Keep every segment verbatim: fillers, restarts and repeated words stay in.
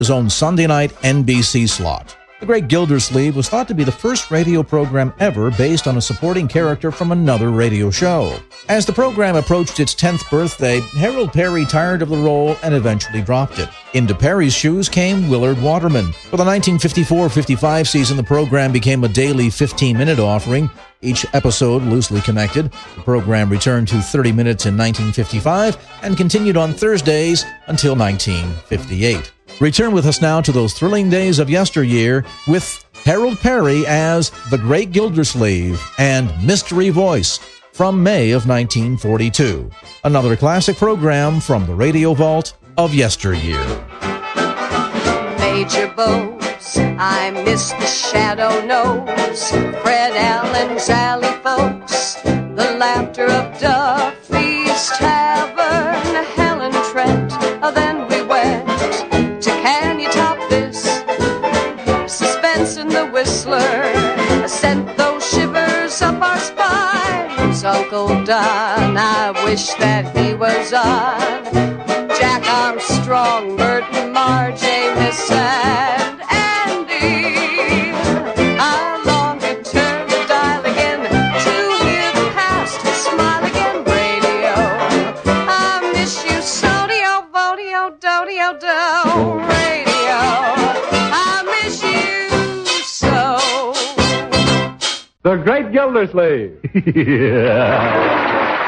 his own Sunday night N B C slot. The Great Gildersleeve was thought to be the first radio program ever based on a supporting character from another radio show. As the program approached its tenth birthday, Harold Perry tired of the role and eventually dropped it. Into Perry's shoes came Willard Waterman. For the nineteen fifty-four fifty-five season, the program became a daily fifteen-minute offering, each episode loosely connected. The program returned to thirty minutes in nineteen fifty-five and continued on Thursdays until nineteen fifty-eight. Return with us now to those thrilling days of yesteryear with Harold Perry as the Great Gildersleeve and Mystery Voice from May of nineteen forty-two. Another classic program from the Radio Vault of yesteryear. Major Bose, I miss the Shadow Nose, Fred Allen, Sally folks, the laughter of Duffy's Tavern, Helen Trent, then we went to Can You Top This? Suspense in the Whistler sent those shivers up our spines. Uncle Don, I wish that he was on. Jack Armstrong, Burton, Marjay, Miss and Andy. I long to turn the dial again to hear the past smile again. Radio, I miss you, Sodio, Vodio, Dodio, Do. Radio, I miss you so. The Great Gildersleeve. Yeah.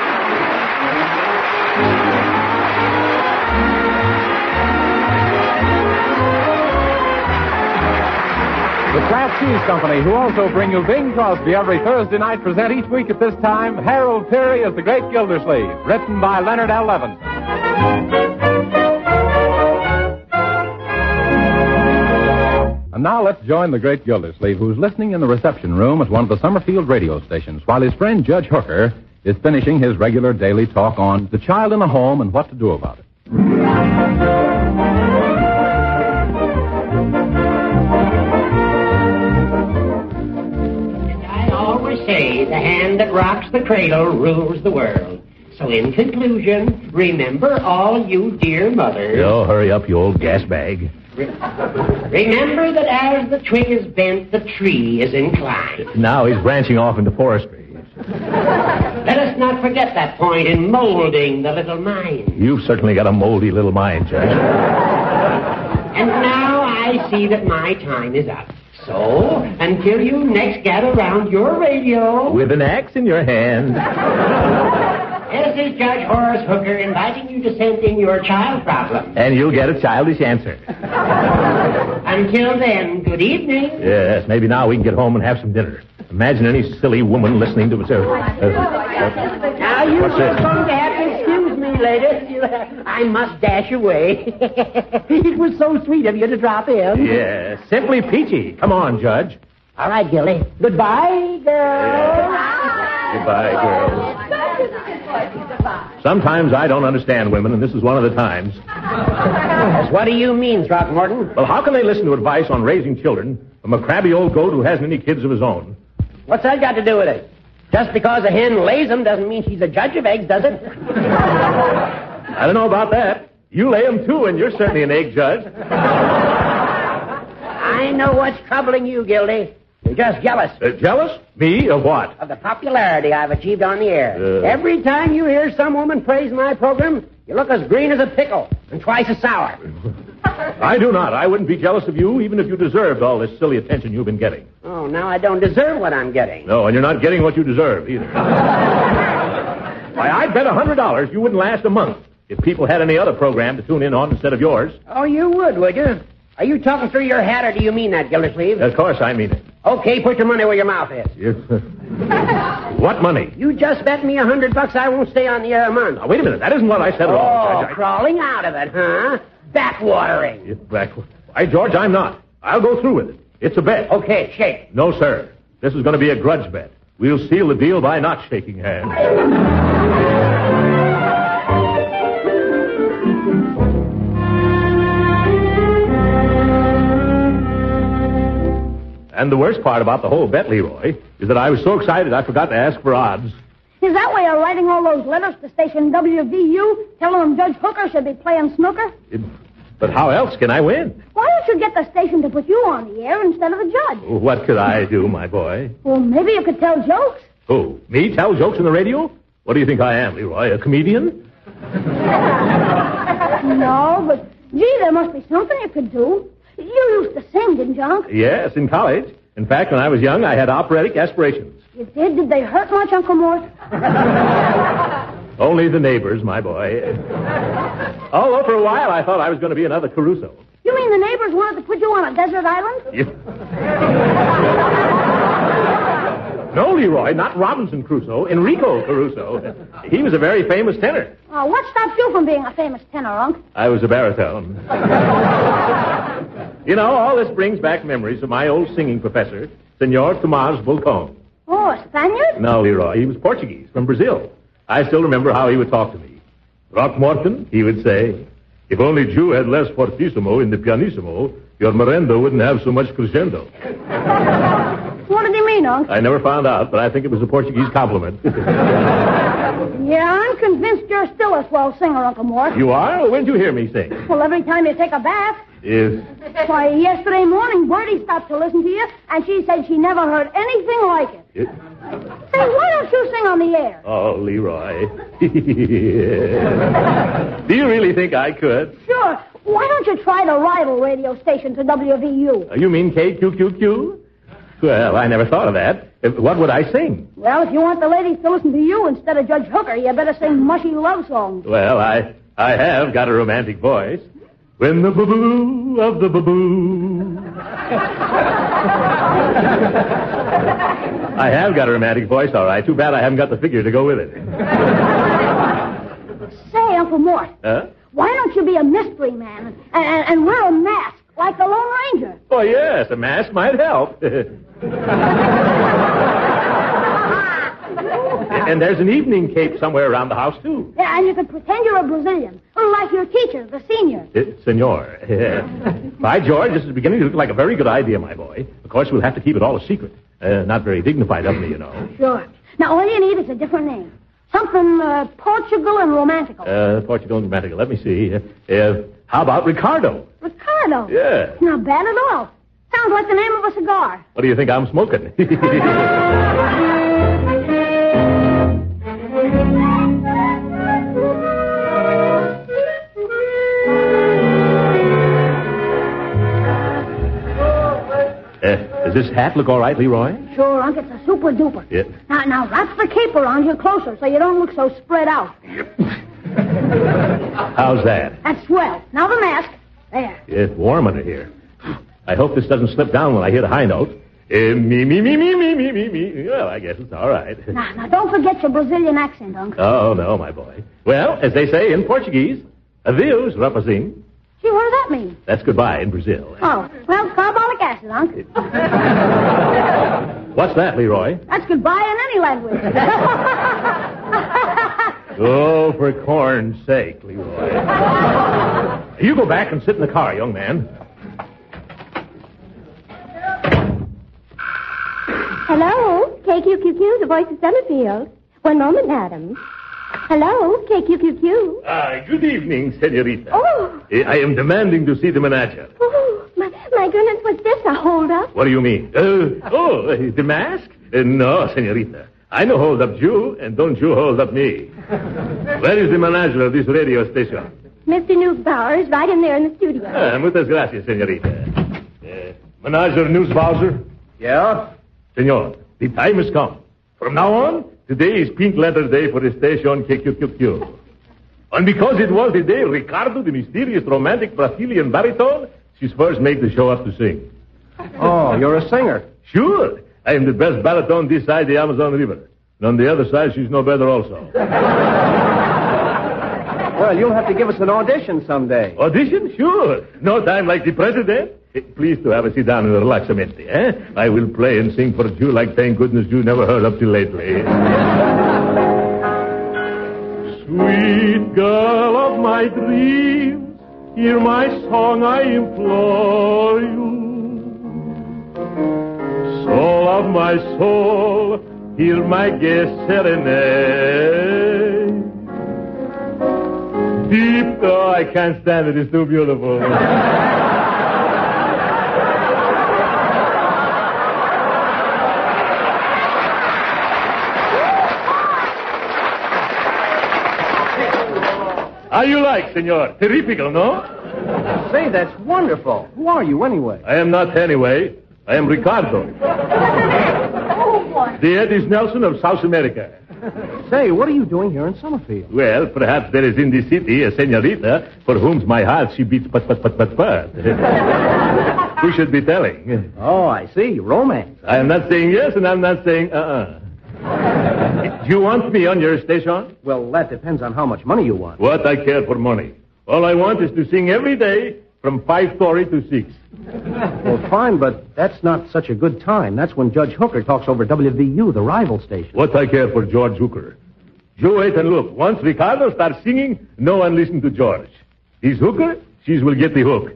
The Kraft Cheese Company, who also bring you Bing Crosby every Thursday night, present each week at this time Harold Peary as the Great Gildersleeve, written by Leonard L. Levinson. And now let's join the Great Gildersleeve, who's listening in the reception room at one of the Summerfield radio stations, while his friend Judge Hooker is finishing his regular daily talk on the child in the home and what to do about it. Say the hand that rocks the cradle rules the world. So in conclusion, remember all you dear mothers. Oh, hurry up, you old gas bag. Remember that as the twig is bent, the tree is inclined. Now he's branching off into forestry. Let us not forget that point in molding the little mind. You've certainly got a moldy little mind, Judge. And now I see that my time is up. So, until you next gather round your radio... With an axe in your hand. This is Judge Horace Hooker inviting you to send in your child problem. And you'll get a childish answer. Until then, good evening. Yes, maybe now we can get home and have some dinner. Imagine any silly woman listening to us. Uh, uh, now, you're what's this? going to have to excuse me, ladies. I must dash away. It was so sweet of you to drop in. Yeah, simply peachy. Come on, Judge. All right, Gilly. Goodbye, girls. Yeah. Goodbye, girls. Sometimes I don't understand women, and this is one of the times. Yes, what do you mean, Throckmorton? Well, how can they listen to advice on raising children from a crabby old goat who hasn't any kids of his own? What's that got to do with it? Just because a hen lays them doesn't mean she's a judge of eggs, does it? I don't know about that. You lay them, too, and you're certainly an egg judge. I know what's troubling you, Gildy. You're just jealous. Uh, jealous? Me? Of what? Of the popularity I've achieved on the air. Uh... Every time you hear some woman praise my program, you look as green as a pickle and twice as sour. I do not. I wouldn't be jealous of you even if you deserved all this silly attention you've been getting. Oh, now I don't deserve what I'm getting. No, and you're not getting what you deserve either. Why, I'd bet a hundred dollars you wouldn't last a month if people had any other program to tune in on instead of yours. Oh, you would, would you? Are you talking through your hat, or do you mean that, Gildersleeve? Of course I mean it. Okay, put your money where your mouth is. You... What money? You just bet me a hundred bucks I won't stay on the air a month. Now, wait a minute. That isn't what I said at oh, all, Judge. Oh, crawling out of it, huh? Backwatering. It's backwater. Why, George, I'm not. I'll go through with it. It's a bet. Okay, shake. No, sir. This is going to be a grudge bet. We'll seal the deal by not shaking hands. And the worst part about the whole bet, Leroy, is that I was so excited I forgot to ask for odds. Is that why you're writing all those letters to station W V U, telling them Judge Hooker should be playing snooker? It But how else can I win? Why don't you get the station to put you on the air instead of the judge? What could I do, my boy? Well, maybe you could tell jokes. Who? Me tell jokes on the radio? What do you think I am, Leroy? A comedian? No, but, gee, there must be something you could do. You used to sing, didn't you, Unc? Yes, in college. In fact, when I was young, I had operatic aspirations. You did? Did they hurt much, Uncle Mort? Only the neighbors, my boy. Although for a while I thought I was going to be another Caruso. You mean the neighbors wanted to put you on a desert island? You... No, Leroy, not Robinson Crusoe. Enrico Caruso. He was a very famous tenor. Oh, what stopped you from being a famous tenor, Unc? I was a baritone. You know, all this brings back memories of my old singing professor, Senor Tomás Volcón. Oh, a Spaniard? No, Leroy, he was Portuguese, from Brazil. I still remember how he would talk to me. Throckmorton, he would say, if only Jew had less fortissimo in the pianissimo, your merendo wouldn't have so much crescendo. What did he mean, Unc? I never found out, but I think it was a Portuguese compliment. Yeah, I'm convinced you're still a swell singer, Uncle Mort. You are? Well, when did you hear me sing? Well, every time you take a bath. Yes. Why, yesterday morning, Bertie stopped to listen to you, and she said she never heard anything like it. it... Say, why don't you sing on the air? Oh, Leroy. Do you really think I could? Sure. Why don't you try the rival radio station to W V U? Uh, you mean K Q Q Q? Well, I never thought of that. If, what would I sing? Well, if you want the ladies to listen to you instead of Judge Hooker, you better sing mushy love songs. Well, I I have got a romantic voice. When the boo-boo of the boo-boo. I have got a romantic voice, all right. Too bad I haven't got the figure to go with it. Say, Uncle Mort. Huh? Why don't you be a mystery man and, and, and wear a mask like the Lone Ranger? Oh, yes, a mask might help. And there's an evening cape somewhere around the house, too. Yeah, and you could pretend you're a Brazilian, like your teacher, the senior. Uh, senor. By George, this is beginning to look like a very good idea, my boy. Of course, we'll have to keep it all a secret. Uh, not very dignified of me, you know. Sure. Now, all you need is a different name. Something uh, Portugal and romantical. Uh, Portugal and romantical. Let me see. Uh, uh, how about Ricardo? Ricardo? Yeah. Not bad at all. Sounds like the name of a cigar. What do you think I'm smoking? Uh, does this hat look all right, Leroy? Sure, Unc, it's a super duper. Yeah. Now, now wrap the cape around you closer so you don't look so spread out. How's that? That's swell. Now the mask. There. It's warm under here. I hope this doesn't slip down when I hit a high note. Uh, me, me, me, me, me, me, me, me. Well, I guess it's all right. Now, now, don't forget your Brazilian accent, Unc. Oh, no, my boy. Well, as they say in Portuguese, adeus, rapazinho. Gee, what does that mean? That's goodbye in Brazil. Oh, well, carbolic acid, Unc. What's that, Leroy? That's goodbye in any language. Oh, for corn's sake, Leroy. You go back and sit in the car, young man. Hello, K Q Q Q, the voice of Summerfield. One moment, madam. Hello, K Q Q Q. Ah, good evening, senorita. Oh. I am demanding to see the manager. Oh, my, my goodness, what's this, a hold-up? What do you mean? Uh, oh, uh, the mask? Uh, no, senorita. I no hold up you, and don't you hold up me. Where is the manager of this radio station? Mister Newsbauer is right in there in the studio. Ah, muchas gracias, senorita. Uh, manager Newsbauer? Yeah? Senor, the time has come. From now on, today is Pink Letter Day for the station K Q Q Q. And because it was the day Ricardo, the mysterious romantic Brazilian baritone, she's first made the show up to sing. Oh, you're a singer. Sure. I am the best baritone this side the Amazon River. And on the other side, she's no better also. Well, you'll have to give us an audition someday. Audition? Sure. No time like the president. Please to have a sit down and relax a minute, eh? I will play and sing for you like thank goodness you never heard up till lately. Sweet girl of my dreams, hear my song, I implore you. Soul of my soul, hear my gay serenade. Beep. Oh, I can't stand it. It's too beautiful. How you like, senor? Terrifical, no? Say, that's wonderful. Who are you, anyway? I am not anyway. I am Ricardo. The Eddie Nelson of South America. Say, what are you doing here in Summerfield? Well, perhaps there is in the city a senorita for whom my heart she beats but but but but but. Who should be telling? Oh, I see. Romance. I am not saying yes, and I'm not saying uh-uh. Do you want me on your station? Well, that depends on how much money you want. What I care for money. All I want is to sing every day from five thirty to six. Well, fine, but that's not such a good time. That's when Judge Hooker talks over W V U, the rival station. What I care for George Hooker. You wait and look. Once Ricardo starts singing, no one listen to George. He's Hooker, she will get the hook.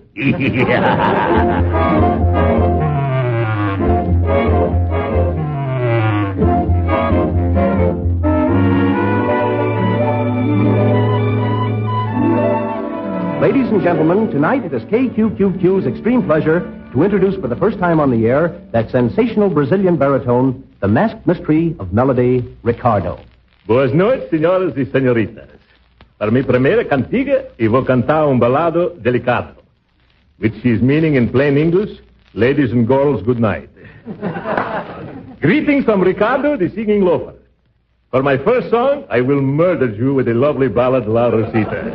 Ladies and gentlemen, tonight it is K Q Q Q's extreme pleasure to introduce for the first time on the air that sensational Brazilian baritone, the masked mystery of melody, Ricardo. Boas noites, senhoras e senhoritas. Para mi primeira cantiga, eu vou cantar um balado delicado, which is meaning in plain English, ladies and girls, good night. Greetings from Ricardo, the singing loafer. For my first song, I will murder you with a lovely ballad, La Rosita.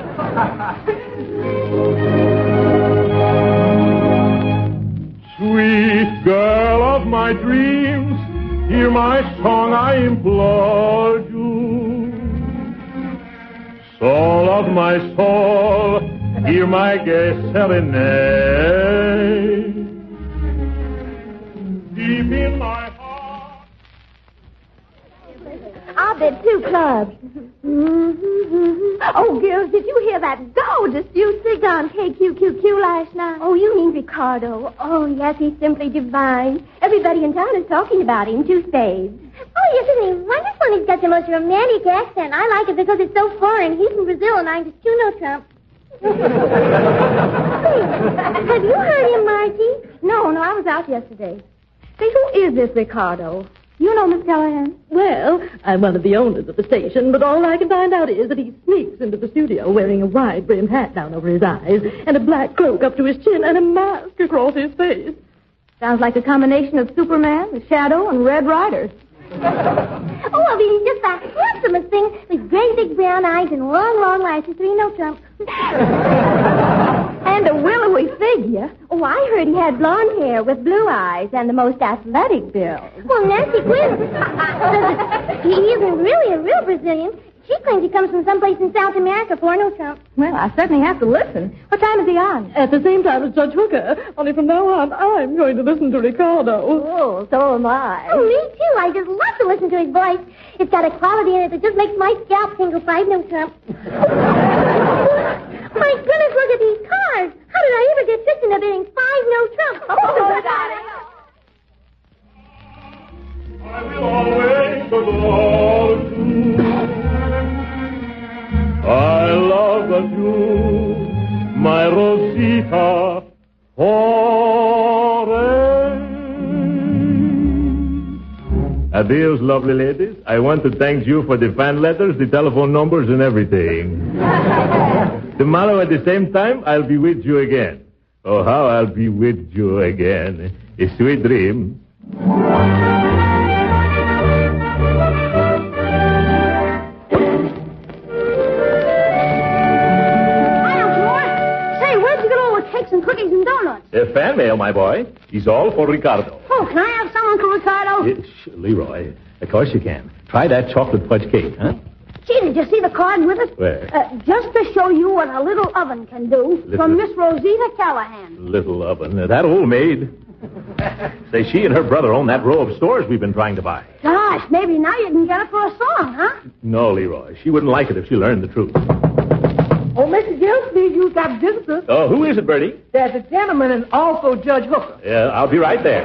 Sweet girl of my dreams, hear my song, I implore you. Soul of my soul, hear my gay serenade. Deep in my heart. I'll bet two clubs. Oh, girls, did you hear that gorgeous music on K Q Q Q last night? Oh, you mean Ricardo. Oh, yes, he's simply divine. Everybody in town is talking about him, two spades. Oh, isn't he wonderful? He's got the most romantic accent. I like it because it's so foreign. He's from Brazil, and I'm just Juno Trump. Have you heard him, Margie? No, no, I was out yesterday. Say, who is this Ricardo? You know, Miss Callahan? Well, I'm one of the owners of the station, but all I can find out is that he sneaks into the studio wearing a wide-brimmed hat down over his eyes and a black cloak up to his chin and a mask across his face. Sounds like a combination of Superman, the Shadow, and Red Rider. Oh, I mean, he's just the handsomest thing with great big brown eyes and long, long lashes. So you know Trump. And a willowy figure. Oh, I heard he had blonde hair with blue eyes and the most athletic build. Well, Nancy Quinn says he isn't really a real Brazilian. She claims he comes from someplace in South America for no Trump. Well, I certainly have to listen. What time is he on? At the same time as Judge Hooker. Only from now on, I'm going to listen to Ricardo. Oh, so am I. Oh, me too. I just love to listen to his voice. It's got a quality in it that just makes my scalp tingle five no Trump. My goodness, look at these cars. How did I ever get tricked into bidding five no Trump? Oh, darling. I will always adore you. I love you, my Rosita, forever. Adios, lovely ladies. I want to thank you for the fan letters, the telephone numbers, and everything. Tomorrow at the same time, I'll be with you again. Oh, how I'll be with you again. A sweet dream. And cookies and donuts. A fan mail, my boy. He's all for Ricardo. Oh, can I have some, Uncle Ricardo? Yes, Leroy. Of course you can. Try that chocolate fudge cake, huh? Gee, did you see the card with it? Where? Uh, just to show you what a little oven can do. Little... From Miss Rosita Callahan. Little oven. Uh, that old maid. Say, she and her brother own that row of stores we've been trying to buy. Gosh, maybe now you can get it for a song, huh? No, Leroy. She wouldn't like it if she learned the truth. Oh, Mister Gillespie, you've got visitors. Oh, who is it, Bertie? There's a gentleman and also Judge Hooker. Yeah, I'll be right there.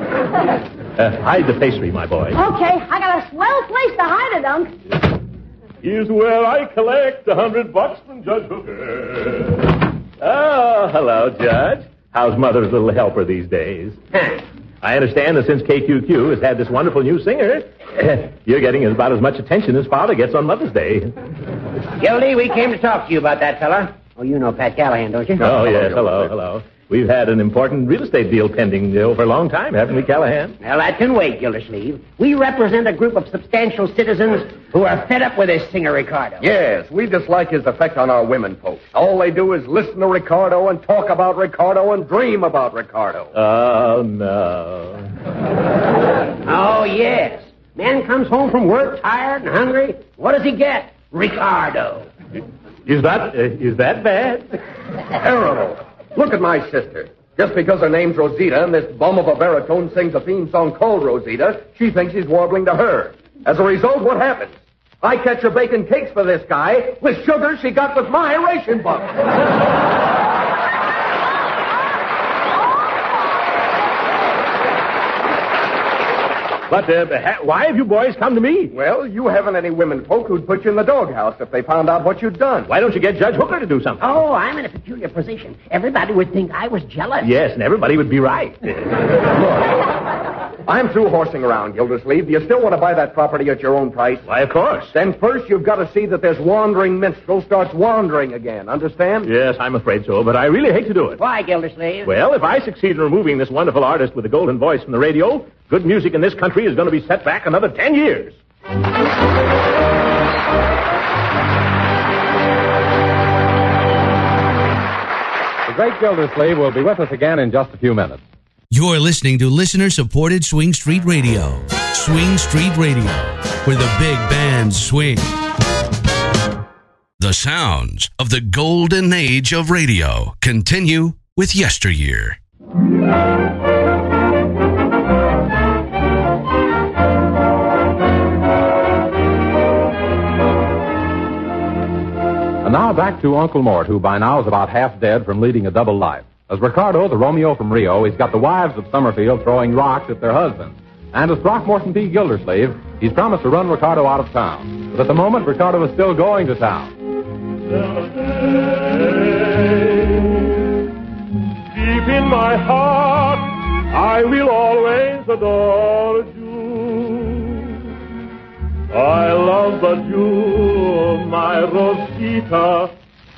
uh, hide the pastry, my boy. Okay, I got a swell place to hide it, Unc. Here's where I collect a hundred bucks from Judge Hooker. Oh, hello, Judge. How's Mother's little helper these days? I understand that since K Q Q has had this wonderful new singer, you're getting about as much attention as Father gets on Mother's Day. Gildy, we came to talk to you about that fella. Oh, you know Pat Callahan, don't you? Oh, yes. Hello, hello. We've had an important real estate deal pending over a long time, haven't we, Callahan? Well, that can wait, Gildersleeve. We represent a group of substantial citizens who are fed up with this singer, Ricardo. Yes, we dislike his effect on our women folks. All they do is listen to Ricardo and talk about Ricardo and dream about Ricardo. Oh, no. Oh, yes. Man comes home from work tired and hungry. What does he get? Ricardo. Is that, uh, is that bad? Terrible. Look at my sister. Just because her name's Rosita and this bum of a baritone sings a theme song called Rosita, she thinks he's warbling to her. As a result, what happens? I catch her baking cakes for this guy with sugar she got with my ration book. But uh, ha- why have you boys come to me? Well, you haven't any women folk who'd put you in the doghouse if they found out what you'd done. Why don't you get Judge Hooker to do something? Oh, I'm in a peculiar position. Everybody would think I was jealous. Yes, and everybody would be right. I'm through horsing around, Gildersleeve. Do you still want to buy that property at your own price? Why, of course. Then first you've got to see that this wandering minstrel starts wandering again. Understand? Yes, I'm afraid so, but I really hate to do it. Why, Gildersleeve? Well, if I succeed in removing this wonderful artist with the golden voice from the radio, good music in this country is going to be set back another ten years. The great Gildersleeve will be with us again in just a few minutes. You're listening to listener-supported Swing Street Radio. Swing Street Radio, where the big bands swing. The sounds of the golden age of radio continue with Yesteryear. And now back to Uncle Mort, who by now is about half dead from leading a double life. As Ricardo, the Romeo from Rio, he's got the wives of Summerfield throwing rocks at their husbands. And as Throckmorton P. Gildersleeve, he's promised to run Ricardo out of town. But at the moment, Ricardo is still going to town. Deep in my heart, I will always adore you. I love the Jew, my Rosita,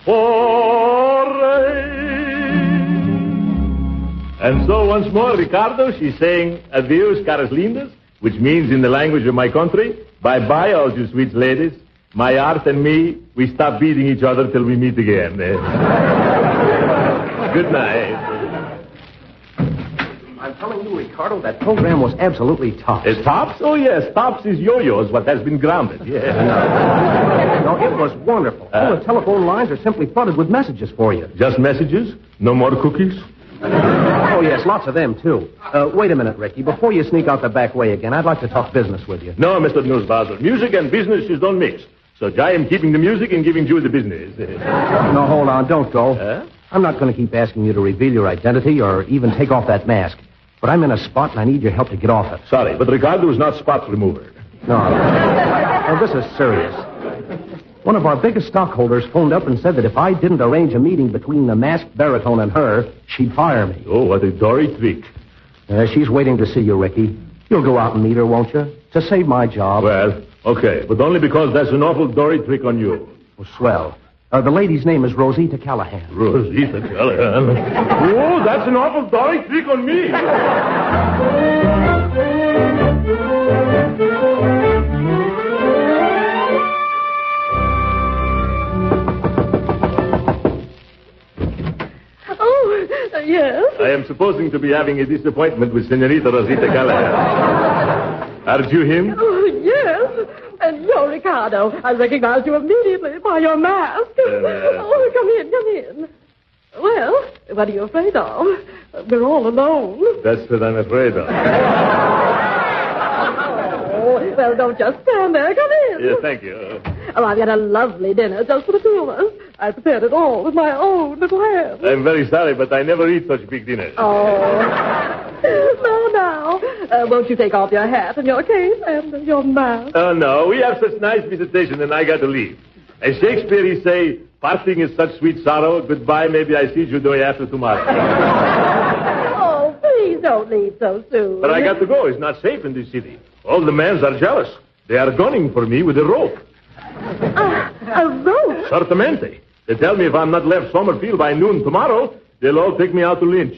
for And so once more, Ricardo, she's saying adios, caras lindas, which means in the language of my country, bye-bye, all you sweet ladies. My art and me, we stop beating each other till we meet again. Good night. I'm telling you, Ricardo, that program was absolutely tops. Is tops? Oh, yes, tops is yo-yos, what has been grounded. Yeah. No, it was wonderful. Uh, All the telephone lines are simply flooded with messages for you. Just messages? No more cookies? Oh, yes, lots of them, too. Uh, wait a minute, Ricky. Before you sneak out the back way again, I'd like to talk business with you. No, Mister Newsbuzzer. Music and business is don't mix. So I am keeping the music and giving you the business. No, hold on. Don't go. Huh? I'm not going to keep asking you to reveal your identity or even take off that mask. But I'm in a spot and I need your help to get off it. Sorry, but Ricardo is not spot remover. No. Oh, this is serious. One of our biggest stockholders phoned up and said that if I didn't arrange a meeting between the masked baritone and her, she'd fire me. Oh, what a dory trick. Uh, she's waiting to see you, Ricky. You'll go out and meet her, won't you? To save my job. Well, okay, but only because that's an awful dory trick on you. Oh, swell. Uh, the lady's name is Rosita Callahan. Rosita Callahan? Oh, that's an awful dory trick on me. Oh, uh, yes? I am supposing to be having a disappointment with Senorita Rosita Callahan. Aren't you him? Oh, yes. And you're Ricardo. I recognized you immediately by your mask. Uh, oh, come in, come in. Well, what are you afraid of? We're all alone. That's what I'm afraid of. Oh, well, don't just stand there. Come in. Yeah, thank you. Oh, I've got a lovely dinner just for the two of us. I prepared it all with my own little hands. I'm very sorry, but I never eat such big dinners. Oh. No, now. Uh, won't you take off your hat and your cape and your mask? Oh, no. We have such nice visitation, and I got to leave. As Shakespeare, he say, parting is such sweet sorrow. Goodbye, maybe I see you day after tomorrow. Oh, please don't leave so soon. But I got to go. It's not safe in this city. All the men are jealous. They are gunning for me with a rope. Uh, a rope? Certamente. They tell me if I'm not left Summerfield by noon tomorrow, they'll all take me out to lynch.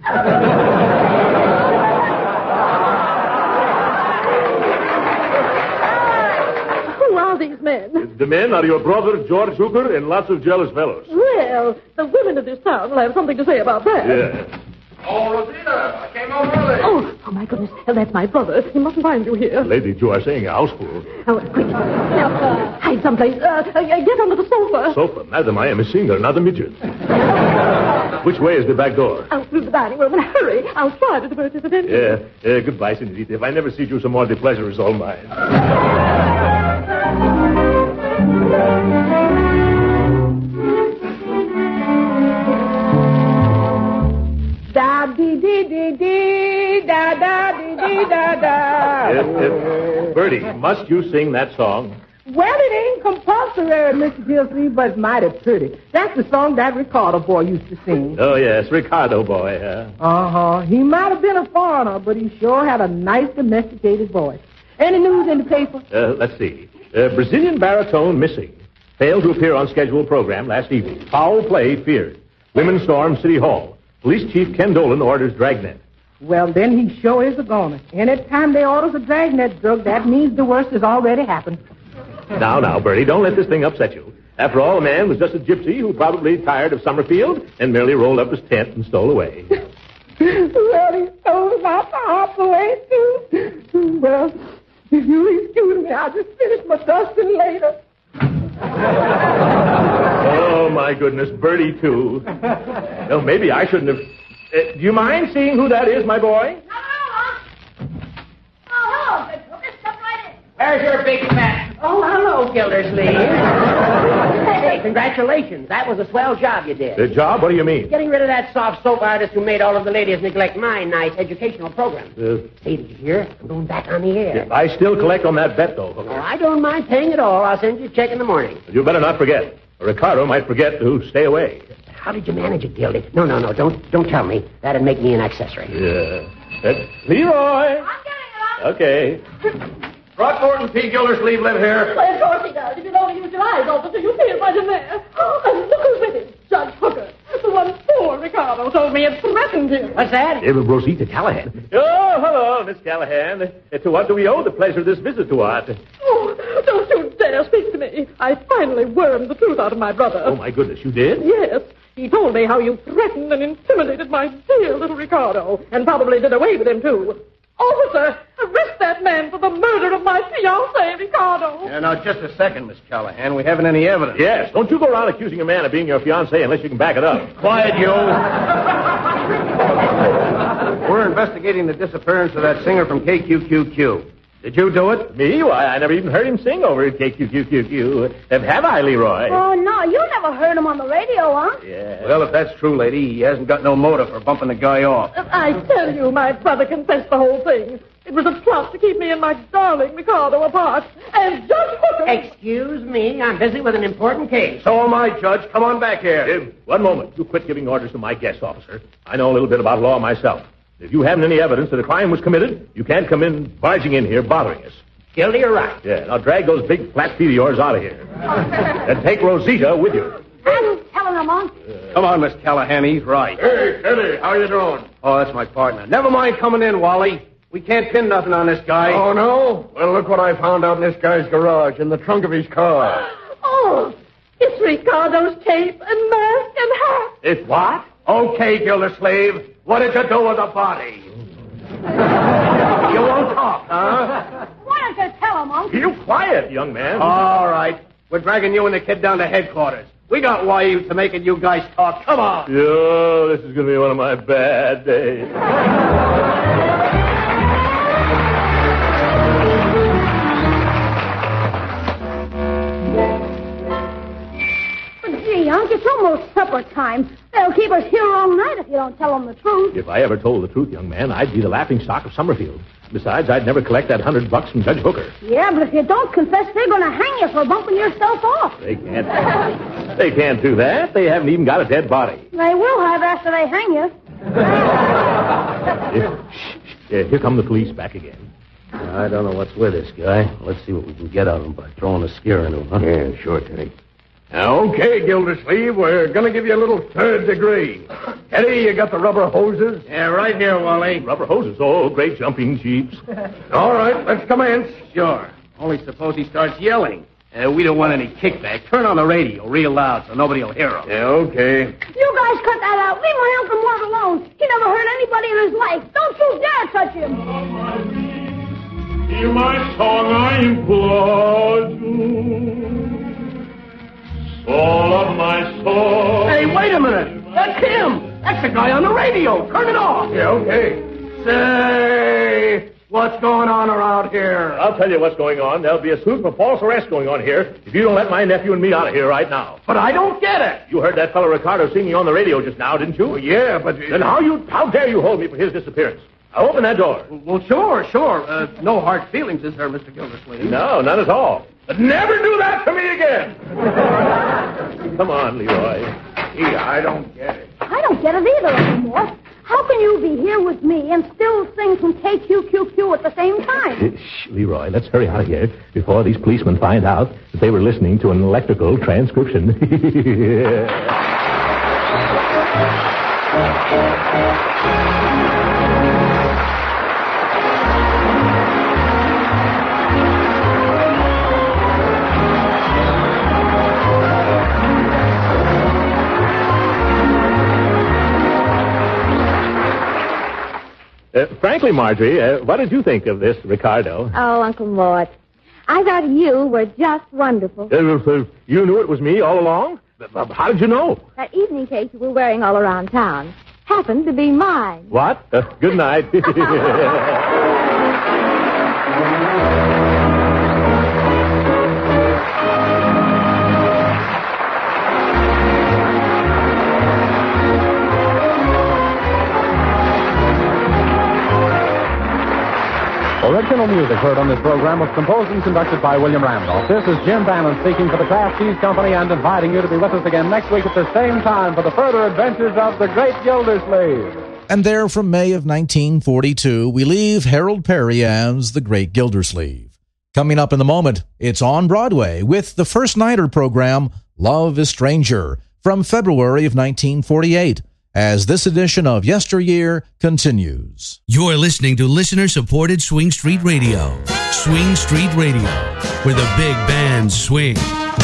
Who are these men? The men are your brother, George Hooker, and lots of jealous fellows. Well, the women of this town will have something to say about that. Yeah. Oh, Rosita, I came home early. Oh, oh, my goodness. Well, that's my brother. He mustn't find you here. Lady, you are saying a houseful. Oh, quick. Now, uh, hide someplace. Uh, uh, get under the sofa. Sofa? Madam, I am a singer, not a midget. Which way is the back door? Out through the dining room, and hurry. I'll try to divert his attention. Yeah. Uh, goodbye, senorita. If I never see you some more, the pleasure is all mine. Da dee dee dee dee da da dee dee da da. If, if, Bertie, must you sing that song? Well, it ain't compulsory, Mister Gilsleeve, but it's mighty pretty. That's the song that Ricardo boy used to sing. Oh, yes, Ricardo boy, huh? Uh-huh. He might have been a foreigner, but he sure had a nice domesticated voice. Any news in the paper? Uh, let's see. Uh, Brazilian baritone missing. Failed to appear on scheduled program last evening. Foul play feared. Women storm City Hall. Police Chief Ken Dolan orders dragnet. Well, then he sure is a goner. Anytime they orders a dragnet drug, that means the worst has already happened. Now, now, Bertie, don't let this thing upset you. After all, the man was just a gypsy who probably tired of Summerfield and merely rolled up his tent and stole away. Well, he stole about the half away, too. Well, if you'll excuse me, I'll just finish my dusting later. Oh, my goodness, Bertie, too. Well, maybe I shouldn't have... Uh, do you mind seeing who that is, my boy? No, no, no. Oh, hello. Just step right in. There's your big fat. Oh, hello, Gildersleeve. Hey, congratulations. That was a swell job you did. The job? What do you mean? Getting rid of that soft soap artist who made all of the ladies neglect my nice educational program. Uh, Hey, did you hear? I'm going back on the air. I still collect on that bet, though. Oh, I don't mind paying it all. I'll send you a check in the morning. You better not forget. Ricardo might forget to stay away. How did you manage it, Gildy? No, no, no. Don't don't tell me. That'd make me an accessory. Yeah. Uh, Leroy! I'm getting Okay. Throckmorton P. Gildersleeve live here. Well, of course he does. If you'd only use your eyes, officer, you'd see it right in there. Oh, and look who's with him. Judge Hooker. The one poor Ricardo told me it threatened him. What's that? It was Rosita Callahan. Oh, hello, Miss Callahan. Uh, to what do we owe the pleasure of this visit to us? Oh, don't you dare speak to me. I finally wormed the truth out of my brother. Oh, my goodness, you did? Yes. He told me how you threatened and intimidated my dear little Ricardo, and probably did away with him, too. Officer, arrest that man for the murder of my fiancé, Ricardo. Yeah, now, just a second, Miss Callahan. We haven't any evidence. Yes. Don't you go around accusing a man of being your fiancé unless you can back it up. Quiet, you. We're investigating the disappearance of that singer from K Q Q Q. Did you do it? Me? Why, I never even heard him sing over at K Q Q Q Q. Have, have I, Leroy? Oh, no, you never heard him on the radio, huh? Yeah. Well, if that's true, lady, he hasn't got no motive for bumping the guy off. I tell you, my brother confessed the whole thing. It was a plot to keep me and my darling Ricardo apart. And Judge Hooker... Excuse me, I'm busy with an important case. So am I, Judge. Come on back here. Jim, one moment. You quit giving orders to my guest, officer. I know a little bit about law myself. If you haven't any evidence that a crime was committed, you can't come in barging in here bothering us. Gildy, you're right. Yeah, now drag those big flat feet of yours out of here. And take Rosita with you. I'm telling him, Unc. Come on, Miss Callahan. He's right. Hey, Eddie, how you doing? Oh, that's my partner. Never mind coming in, Wally. We can't pin nothing on this guy. Oh, no? Well, look what I found out in this guy's garage, in the trunk of his car. Oh, it's Ricardo's cape and mask and hat. It's what? Okay, Gildersleeve. What did you do with the body? You won't talk, huh? Why don't you tell him, Unc? You quiet, young man. All right. We're dragging you and the kid down to headquarters. We got wives to making you guys talk. Come on. Yo, this is going to be one of my bad days. Gee, Unc, it's almost supper time. There They'll keep us here all night if you don't tell them the truth. If I ever told the truth, young man, I'd be the laughingstock of Summerfield. Besides, I'd never collect that hundred bucks from Judge Hooker. Yeah, but if you don't confess, they're going to hang you for bumping yourself off. They can't. They can't do that. They haven't even got a dead body. They will have after they hang you. Here, shh, shh. Yeah, here come the police back again. I don't know what's with this guy. Let's see what we can get out of him by throwing a scare into him, huh? Yeah, sure, Teddy. Okay, Gildersleeve, we're going to give you a little third degree. Eddie, you got the rubber hoses? Yeah, right here, Wally. Rubber hoses? Oh, great jumping jeeps. All right, let's commence. Sure. Only suppose he starts yelling. Uh, we don't want any kickback. Turn on the radio real loud so nobody will hear him. Yeah, okay. You guys cut that out. Leave my Uncle Mort alone. He never hurt anybody in his life. Don't you dare touch him. Hear my song, I implore you. Soul of my soul. Hey, wait a minute. That's him. That's the guy on the radio. Turn it off. Yeah, okay. Say, what's going on around here? I'll tell you what's going on. There'll be a suit for false arrest going on here if you don't let my nephew and me out of here right now. But I don't get it. You heard that fellow Ricardo singing on the radio just now, didn't you? Well, yeah, but... Then how you, how dare you hold me for his disappearance? Now open that door. Well, sure, sure. Uh, no hard feelings, is there, Mister Gildersleeve? No, none at all. But never do that to me again. Come on, Leroy. Gee, I don't get it. I don't get it either, Uncle Mort. How can you be here with me and still sing some K Q Q Q at the same time? Shh, Leroy, let's hurry out of here before these policemen find out that they were listening to an electrical transcription. Uh, frankly, Marjorie, uh, what did you think of this, Ricardo? Oh, Uncle Mort, I thought you were just wonderful. Uh, uh, you knew it was me all along? Uh, how did you know? That evening cake you were wearing all around town happened to be mine. What? Uh, good night. Original music heard on this program was composed and conducted by William Randolph. This is Jim Bannon speaking for the Kraft Cheese Company and inviting you to be with us again next week at the same time for the further adventures of the Great Gildersleeve. And there from May of nineteen forty-two, we leave Harold Perry as the Great Gildersleeve. Coming up in the moment, it's on Broadway with the First Nighter program, Love is Stranger, from February of nineteen forty-eight. As this edition of Yesteryear continues. You're listening to listener-supported Swing Street Radio. Swing Street Radio, where the big bands swing.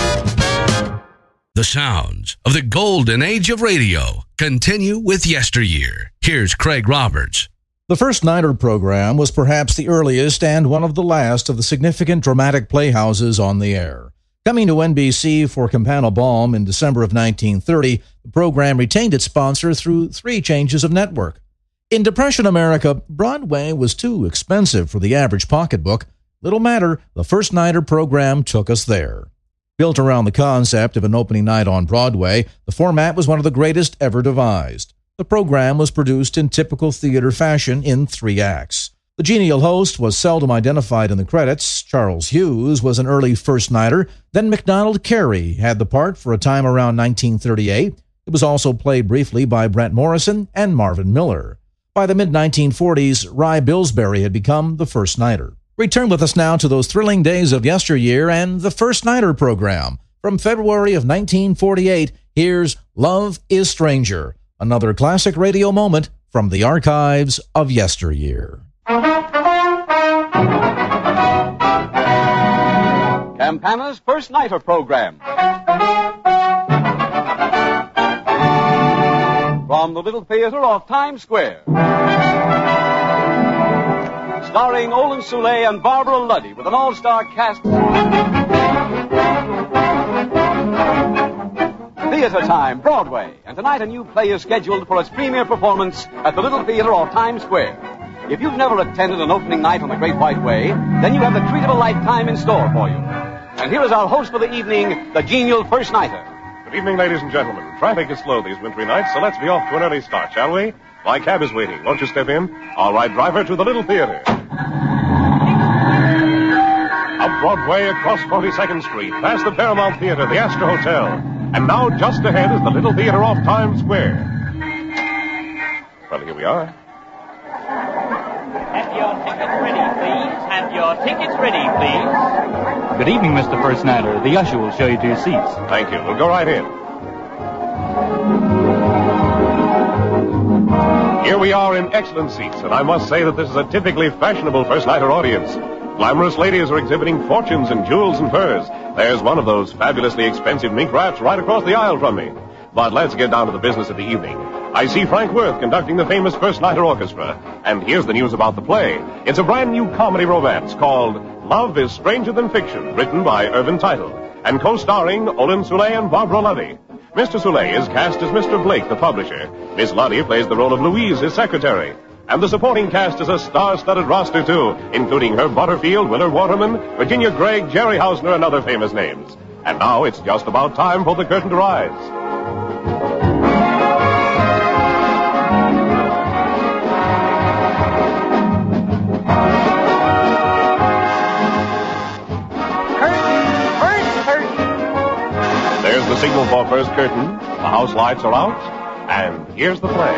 The sounds of the golden age of radio continue with Yesteryear. Here's Craig Roberts. The First Nighter program was perhaps the earliest and one of the last of the significant dramatic playhouses on the air. Coming to N B C for Campana Balm in December of nineteen thirty, the program retained its sponsor through three changes of network. In Depression America, Broadway was too expensive for the average pocketbook. Little matter, the First Nighter program took us there. Built around the concept of an opening night on Broadway, the format was one of the greatest ever devised. The program was produced in typical theater fashion in three acts. The genial host was seldom identified in the credits. Charles Hughes was an early First Nighter. Then MacDonald Carey had the part for a time around nineteen thirty-eight. It was also played briefly by Brent Morrison and Marvin Miller. By the mid nineteen forties, Rye Billsbury had become the First Nighter. Return with us now to those thrilling days of yesteryear and the First Nighter program. From February of nineteen forty-eight, here's Love is Stranger, another classic radio moment from the archives of yesteryear. Campana's First Nighter program. From the Little Theater off Times Square. Starring Olin Soule and Barbara Luddy with an all-star cast. Theater Time, Broadway. And tonight a new play is scheduled for its premiere performance at the Little Theater off Times Square. If you've never attended an opening night on the Great White Way, then you have the treat of a lifetime in store for you. And here is our host for the evening, the genial First Nighter. Good evening, ladies and gentlemen. Traffic is slow these wintry nights, so let's be off to an early start, shall we? My cab is waiting. Won't you step in? All right, driver, to the Little Theater. Up Broadway, across forty-second Street, past the Paramount Theater, the Astor Hotel. And now, just ahead is the Little Theater off Times Square. Well, here we are. Have your tickets ready, please. Have your tickets ready, please. Good evening, Mister First Nighter. The usher will show you to your seats. Thank you. We'll go right in. Here we are in excellent seats, and I must say that this is a typically fashionable first-nighter audience. Glamorous ladies are exhibiting fortunes in jewels and furs. There's one of those fabulously expensive mink wraps right across the aisle from me. But let's get down to the business of the evening. I see Frank Worth conducting the famous First-Nighter Orchestra. And here's the news about the play. It's a brand new comedy romance called Love is Stranger Than Fiction, written by Irvin Teitel, and co-starring Olin Soule and Barbara Luddy. Mister Soule is cast as Mister Blake, the publisher. Miss Luddy plays the role of Louise, his secretary. And the supporting cast is a star-studded roster, too, including Herb Butterfield, Willard Waterman, Virginia Gregg, Jerry Hausner, and other famous names. And now it's just about time for the curtain to rise. There's the signal for first curtain. The house lights are out. And here's the play.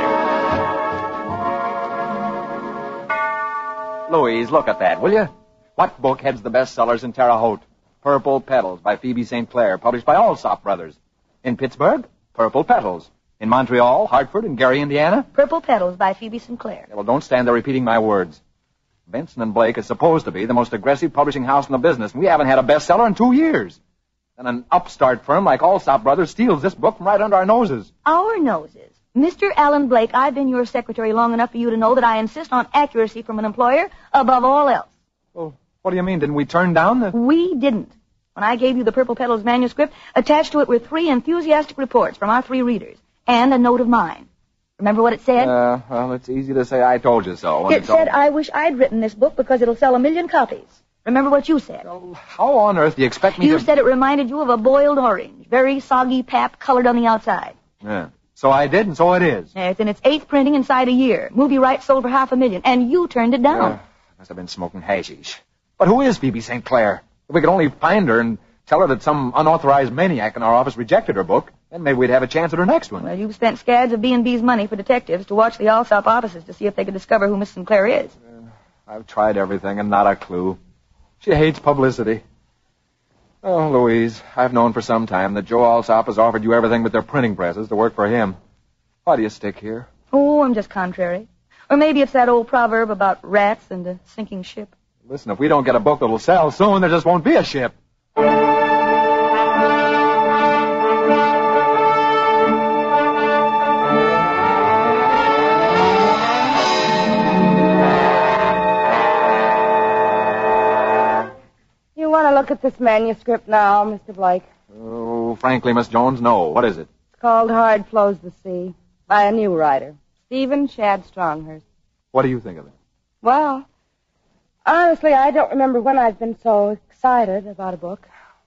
Louise, look at that, will you? What book heads the bestsellers in Terre Haute? Purple Petals by Phoebe Saint Clair, published by Alsop Brothers. In Pittsburgh, Purple Petals. In Montreal, Hartford, and Gary, Indiana, Purple Petals by Phoebe Sinclair. Yeah, well, don't stand there repeating my words. Benson and Blake is supposed to be the most aggressive publishing house in the business, and we haven't had a bestseller in two years. And an upstart firm like Alsop Brothers steals this book from right under our noses. Our noses? Mister Alan Blake, I've been your secretary long enough for you to know that I insist on accuracy from an employer above all else. Well, what do you mean? Didn't we turn down the... We didn't. When I gave you the Purple Petals manuscript, attached to it were three enthusiastic reports from our three readers, and a note of mine. Remember what it said? Uh, well, it's easy to say I told you so. It said, all... I wish I'd written this book because it'll sell a million copies. Remember what you said? Well, how on earth do you expect me you to... You said it reminded you of a boiled orange, very soggy pap, colored on the outside. Yeah. So I did, and so it is. Yeah, it's in its eighth printing inside a year. Movie rights sold for half a million, and you turned it down. Uh, must have been smoking hashish. But who is Phoebe Saint Clair? If we could only find her and tell her that some unauthorized maniac in our office rejected her book, then maybe we'd have a chance at her next one. Well, you've spent scads of B and B's money for detectives to watch the Alsop offices to see if they could discover who Miss Sinclair is. Uh, I've tried everything, and not a clue. She hates publicity. Oh, Louise, I've known for some time that Joe Alsop has offered you everything but their printing presses to work for him. Why do you stick here? Oh, I'm just contrary. Or maybe it's that old proverb about rats and a sinking ship. Listen, if we don't get a book that'll sell soon, there just won't be a ship. You want to look at this manuscript now, Mister Blake? Oh, frankly, Miss Jones, no. What is it? It's called Hard Flows the Sea, by a new writer, Stephen Shad Stronghurst. What do you think of it? Well, honestly, I don't remember when I've been so excited about a book.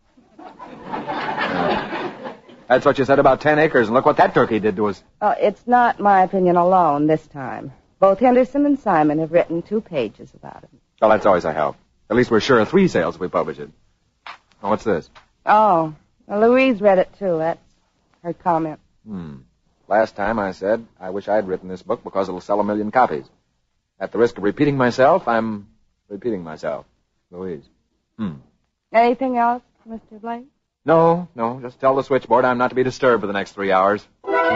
That's what you said about Ten Acres, and look what that turkey did to us. Uh, it's not my opinion alone this time. Both Henderson and Simon have written two pages about it. Well, that's always a help. At least we're sure of three sales if we publish it. Oh, what's this? Oh, well, Louise read it, too. That's her comment. Hmm. Last time I said I wish I'd written this book because it'll sell a million copies. At the risk of repeating myself, I'm repeating myself. Louise. Hmm. Anything else, Mister Blake? No, no. Just tell the switchboard I'm not to be disturbed for the next three hours.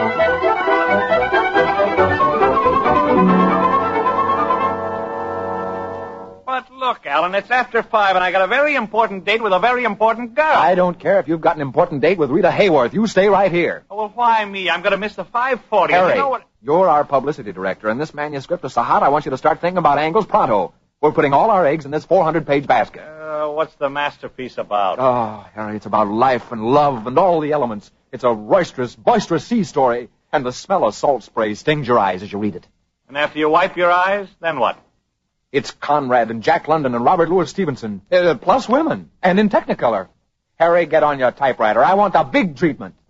But look, Alan, it's after five, and I got a very important date with a very important girl. I don't care if you've got an important date with Rita Hayworth. You stay right here. Oh, well, why me? I'm going to miss the five forty. Harry, you know what... you're our publicity director, and this manuscript is so hot, I want you to start thinking about angles pronto. We're putting all our eggs in this four hundred page basket. Uh, what's the masterpiece about? Oh, Harry, it's about life and love and all the elements. It's a roisterous, boisterous sea story, and the smell of salt spray stings your eyes as you read it. And after you wipe your eyes, then what? It's Conrad and Jack London and Robert Louis Stevenson, uh, plus women, and in Technicolor. Harry, get on your typewriter. I want the big treatment.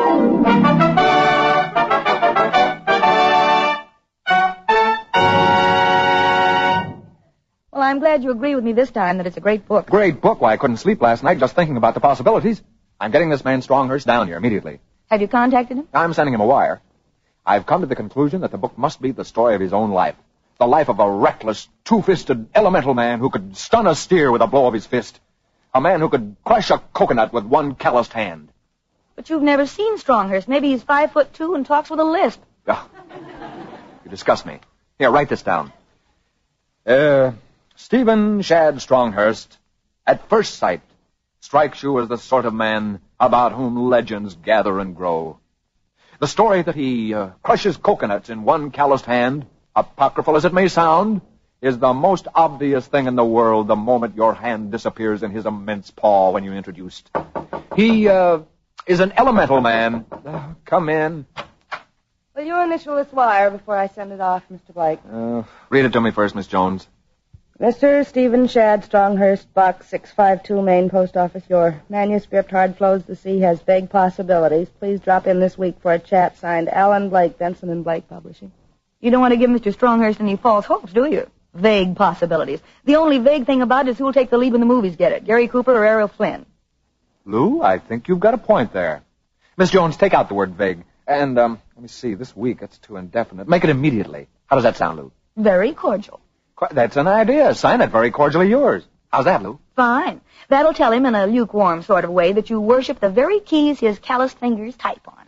Well, I'm glad you agree with me this time that it's a great book. Great book. Why, I couldn't sleep last night just thinking about the possibilities. I'm getting this man Stronghurst down here immediately. Have you contacted him? I'm sending him a wire. I've come to the conclusion that the book must be the story of his own life. The life of a reckless, two-fisted, elemental man who could stun a steer with a blow of his fist. A man who could crush a coconut with one calloused hand. But you've never seen Stronghurst. Maybe he's five foot two and talks with a lisp. Oh, you disgust me. Here, write this down. Uh, Stephen Shad Stronghurst, at first sight, strikes you as the sort of man about whom legends gather and grow. The story that he uh, crushes coconuts in one calloused hand, apocryphal as it may sound, is the most obvious thing in the world the moment your hand disappears in his immense paw when you're introduced. He, uh, is an elemental man. Uh, come in. Will you initial this wire before I send it off, Mister Blake? Uh, read it to me first, Miss Jones. Mister Stephen Shad Stronghurst, Box six five two, Main Post Office. Your manuscript, Hard Flows the Sea, has vague possibilities. Please drop in this week for a chat. Signed, Alan Blake, Benson and Blake Publishing. You don't want to give Mister Stronghurst any false hopes, do you? Vague possibilities. The only vague thing about it is who'll take the lead when the movies get it, Gary Cooper or Errol Flynn. Lou, I think you've got a point there. Miss Jones, take out the word vague. And, um, let me see, this week, it's too indefinite. Make it immediately. How does that sound, Lou? Very cordial. That's an idea. Sign it, very cordially yours. How's that, Lou? Fine. That'll tell him in a lukewarm sort of way that you worship the very keys his calloused fingers type on.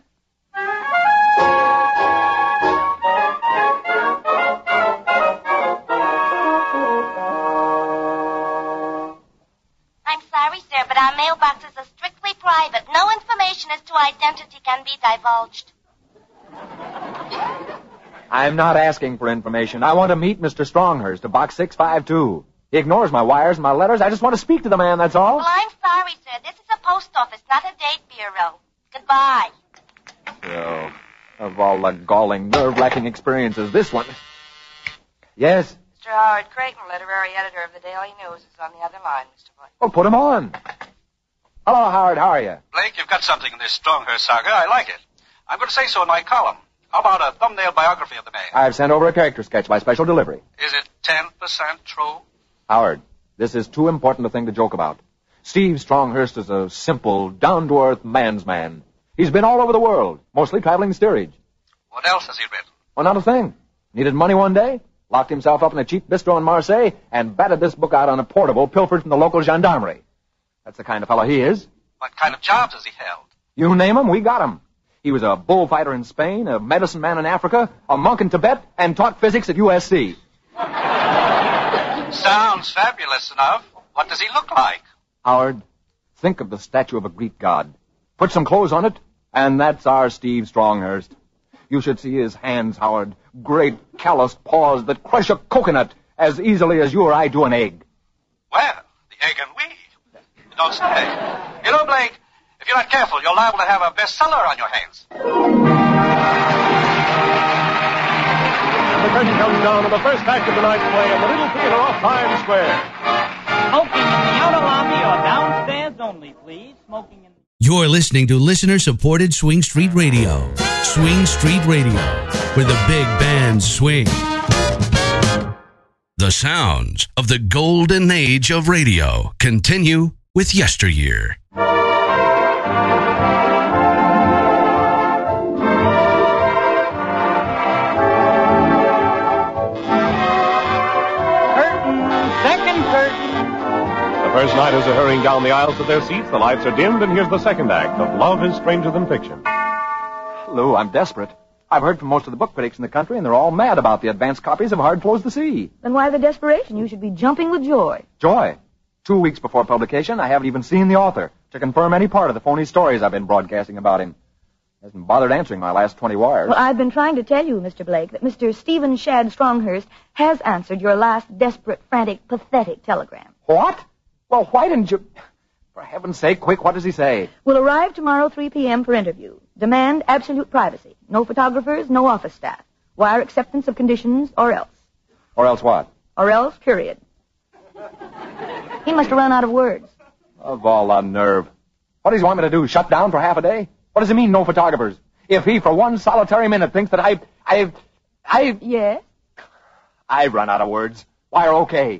I'm sorry, sir, but our mailboxes are strictly private. No information as to identity can be divulged. I'm not asking for information. I want to meet Mister Stronghurst at Box six five two. He ignores my wires and my letters. I just want to speak to the man, that's all. Well, I'm sorry, sir. This is a post office, not a date bureau. Goodbye. So, of all the galling, nerve-wracking experiences, this one... Yes? Mister Howard Creighton, literary editor of the Daily News, is on the other line, Mister Blake. Well, put him on. Hello, Howard. How are you? Blake, you've got something in this Stronghurst saga. I like it. I'm going to say so in my column. How about a thumbnail biography of the man? I've sent over a character sketch by special delivery. Is it ten percent true? Howard, this is too important a thing to joke about. Steve Stronghurst is a simple, down-to-earth man's man. He's been all over the world, mostly traveling the steerage. What else has he written? Well, not a thing. Needed money one day, locked himself up in a cheap bistro in Marseille, and batted this book out on a portable pilfered from the local gendarmerie. That's the kind of fellow he is. What kind of jobs has he held? You name him, we got him. He was a bullfighter in Spain, a medicine man in Africa, a monk in Tibet, and taught physics at U S C. Sounds fabulous enough. What does he look like? Howard, think of the statue of a Greek god. Put some clothes on it, and that's our Steve Stronghurst. You should see his hands, Howard. Great calloused paws that crush a coconut as easily as you or I do an egg. Well, the egg and we. You don't say. You know, Blake, if you're not careful, you're liable to have a bestseller on your hands. The curtain comes down on the first act of tonight's play at the Little Theater off Times Square. Smoking in the outer lobby or downstairs only, please. Smoking in... You're listening to listener-supported Swing Street Radio. Swing Street Radio, where the big bands swing. The sounds of the golden age of radio continue with Yesteryear. First nighters are hurrying down the aisles to their seats, the lights are dimmed, and here's the second act of Love is Stranger Than Fiction. Lou, I'm desperate. I've heard from most of the book critics in the country, and they're all mad about the advanced copies of Hard Flows the Sea. Then why the desperation? You should be jumping with joy. Joy? Two weeks before publication, I haven't even seen the author to confirm any part of the phony stories I've been broadcasting about him. He hasn't bothered answering my last twenty wires. Well, I've been trying to tell you, Mister Blake, that Mister Stephen Shad Stronghurst has answered your last desperate, frantic, pathetic telegram. What? Well, why didn't you... For heaven's sake, quick, what does he say? Will arrive tomorrow three p.m. for interview. Demand absolute privacy. No photographers, no office staff. Wire acceptance of conditions, or else. Or else what? Or else, period. He must have run out of words. Of all the nerve. What does he want me to do, shut down for half a day? What does it mean, no photographers? If he, for one solitary minute, thinks that I... I... I... Yes? I've run out of words. Wire okay.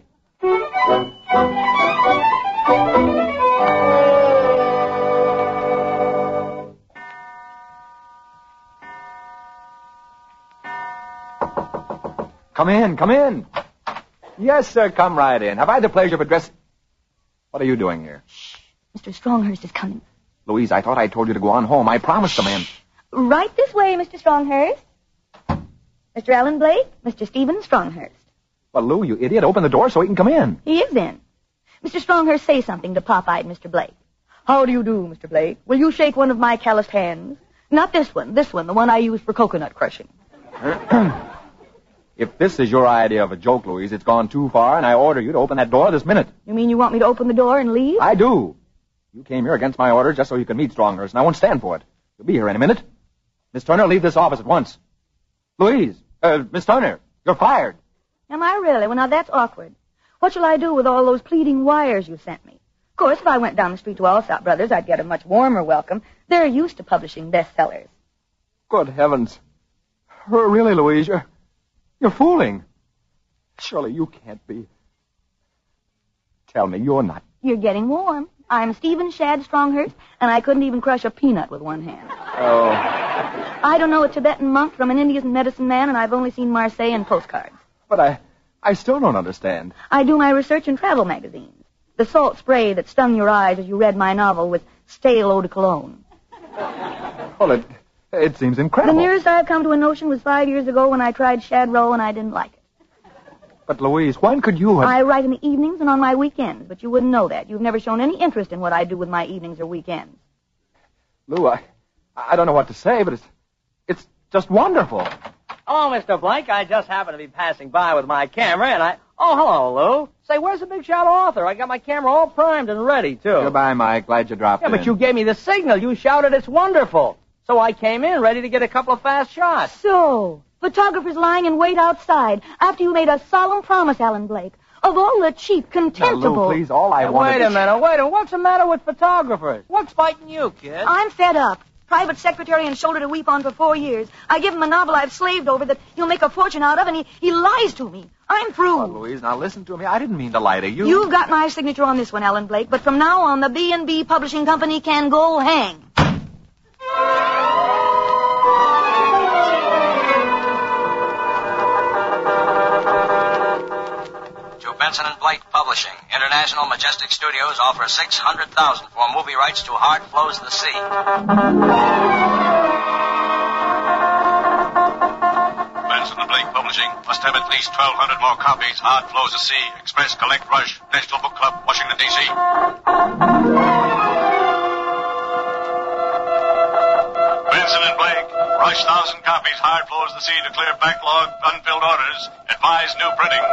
Come in, come in. Yes, sir, come right in. Have I the pleasure of addressing... What are you doing here? Shh. Mister Stronghurst is coming. Louise, I thought I told you to go on home. I promised the man. Right this way, Mister Stronghurst. Mister Alan Blake, Mister Stephen Stronghurst. Well, Lou, you idiot, open the door so he can come in. He is in. Mister Stronghurst, say something to pop-eyed Mister Blake. How do you do, Mister Blake? Will you shake one of my calloused hands? Not this one, this one, the one I use for coconut crushing. If this is your idea of a joke, Louise, it's gone too far, and I order you to open that door this minute. You mean you want me to open the door and leave? I do. You came here against my orders just so you could meet Stronghurst, and I won't stand for it. You'll be here in a minute. Miss Turner, leave this office at once. Louise, uh, Miss Turner, you're fired. Am I really? Well, now that's awkward. What shall I do with all those pleading wires you sent me? Of course, if I went down the street to Allsop Brothers, I'd get a much warmer welcome. They're used to publishing bestsellers. Good heavens. Really, Louise, you're, you're fooling. Surely you can't be. Tell me you're not. You're getting warm. I'm Stephen Shad Stronghurst, and I couldn't even crush a peanut with one hand. Oh. I don't know a Tibetan monk from an Indian medicine man, and I've only seen Marseille in postcards. But I, I still don't understand. I do my research in travel magazines. The salt spray that stung your eyes as you read my novel was stale eau de cologne. Well, it, it seems incredible. The nearest I've come to a notion was five years ago when I tried shad roe and I didn't like it. But, Louise, when could you have... I write in the evenings and on my weekends, but you wouldn't know that. You've never shown any interest in what I do with my evenings or weekends. Lou, I, I don't know what to say, but it's, it's just wonderful. Hello, Mister Blake. I just happened to be passing by with my camera, and I... Oh, hello, Lou. Say, where's the big shot author? I got my camera all primed and ready, too. Goodbye, Mike. Glad you dropped yeah, in. Yeah, but you gave me the signal. You shouted it's wonderful. So I came in ready to get a couple of fast shots. So, photographers lying in wait outside after you made a solemn promise, Alan Blake. Of all the cheap, contemptible... Now, Lou, please, all I now, wanted... Wait a minute, wait a minute. What's the matter with photographers? What's fighting you, kid? I'm fed up. Private secretary and shoulder to weep on for four years. I give him a novel I've slaved over that he'll make a fortune out of, and he, he lies to me. I'm through. Oh, Louise, now listen to me. I didn't mean to lie to you. You've got my signature on this one, Alan Blake, but from now on, the B and B Publishing Company can go hang. To Benson and Blake Publishing, International Majestic Studios offer six hundred thousand dollars for movie rights to Hard Flows the Sea. Benson and Blake Publishing must have at least twelve hundred more copies. Hard Flows the Sea, Express Collect Rush, National Book Club, Washington, D C Benson and Blake, rush thousand copies. Hard Flows the Sea to clear backlog, unfilled orders. Advise new printing.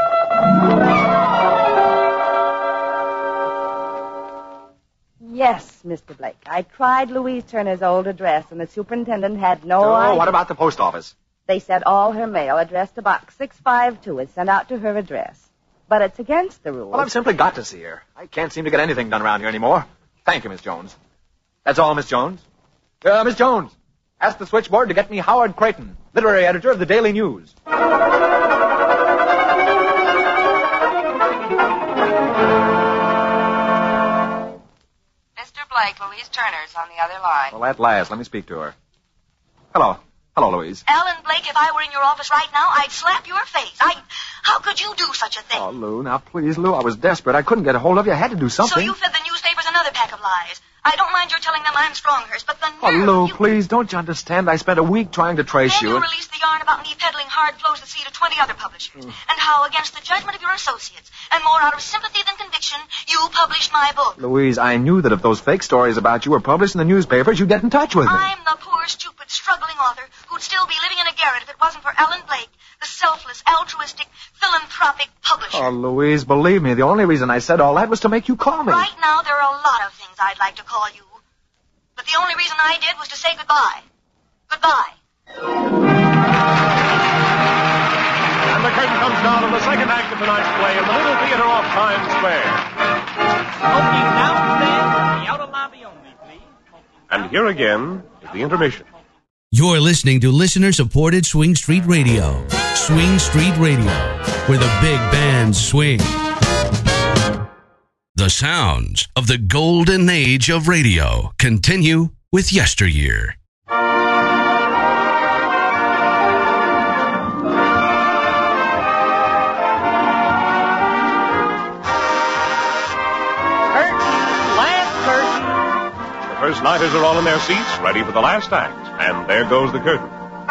Yes, Mister Blake. I tried Louise Turner's old address, and the superintendent had no Oh, idea. what about the post office? They said all her mail addressed to Box six five two is sent out to her address. But it's against the rules. Well, I've simply got to see her. I can't seem to get anything done around here anymore. Thank you, Miss Jones. That's all, Miss Jones. Uh, Miss Jones, ask the switchboard to get me Howard Creighton, literary editor of the Daily News. Mister Blake, Louise Turner's on the other line. Well, at last, let me speak to her. Hello. Hello, Louise. Alan Blake, if I were in your office right now, I'd slap your face. I... How could you do such a thing? Oh, Lou, now please, Lou, I was desperate. I couldn't get a hold of you. I had to do something. So you fed the newspapers another pack of lies. I don't mind your telling them I'm Stronghurst, but the nerve... Oh, Lou, you... please, don't you understand? I spent a week trying to trace then you. you released the yarn about me peddling Hard Flows the Sea to twenty other publishers, mm. and how, against the judgment of your associates, and more out of sympathy than conviction, you published my book. Louise, I knew that if those fake stories about you were published in the newspapers, you'd get in touch with me. I'm the poor, stupid, struggling author who'd still be living in a garret if it wasn't for Alan Blake, the selfless, altruistic, philanthropic publisher. Oh, Louise, believe me, the only reason I said all that was to make you call me. Right now, there are a lot of things I'd like to call you. But the only reason I did was to say goodbye. Goodbye. And the curtain comes down on the second act of tonight's play in the Little Theater off Times Square. Smoking downstairs in the outer lobby only, please. And here again, the intermission. You're listening to listener-supported Swing Street Radio. Swing Street Radio, where the big bands swing. The sounds of the golden age of radio continue with yesteryear. First nighters are all in their seats, ready for the last act. And there goes the curtain.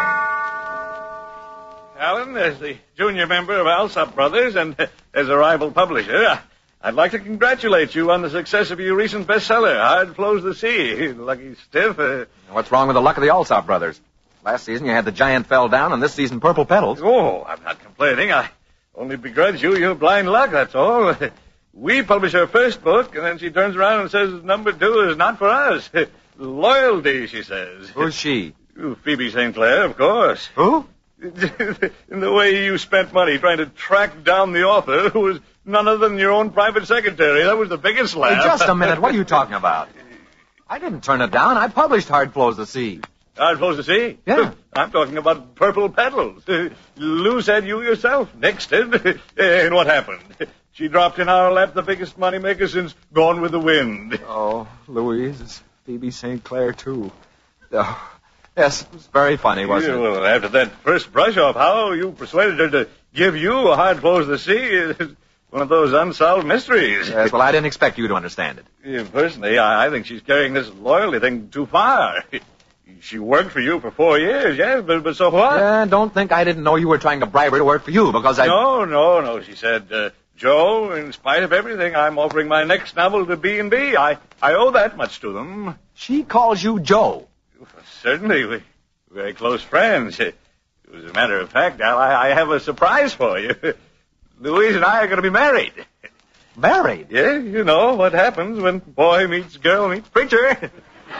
Alan, as the junior member of Alsop Brothers and as a rival publisher, I'd like to congratulate you on the success of your recent bestseller, Hard Flows the Sea. Lucky stiff. Uh... What's wrong with the luck of the Alsop Brothers? Last season you had The Giant Fell Down, and this season Purple Petals. Oh, I'm not complaining. I only begrudge you your blind luck, that's all. We publish her first book, and then she turns around and says number two is not for us. Loyalty, she says. Who's she? Phoebe Saint Clair, of course. Who? In the way you spent money trying to track down the author, who was none other than your own private secretary. That was the biggest laugh. Hey, just a minute. What are you talking about? I didn't turn it down. I published Hard Flows the Sea. Hard Flows the Sea? Yeah. I'm talking about Purple Petals. Lou said you yourself nixed it. And what happened? She dropped in our lap the biggest moneymaker since Gone with the Wind. Oh, Louise, it's Phoebe Saint Clair, too. Oh, yes, it was very funny, wasn't yeah, well, after that first brush-off, how you persuaded her to give you a Hard Flows the Sea is one of those unsolved mysteries. Yes, well, I didn't expect you to understand it. Yeah, personally, I, I think she's carrying this loyalty thing too far. She worked for you for four years, yes, but, but so what? Yeah, don't think I didn't know you were trying to bribe her to work for you, because I... No, no, no, she said... Uh, Joe, in spite of everything, I'm offering my next novel to B and B. I, I owe that much to them. She calls you Joe. Certainly. We're very close friends. As a matter of fact, Al, I, I have a surprise for you. Louise and I are going to be married. Married? Yeah, you know what happens when boy meets girl meets preacher.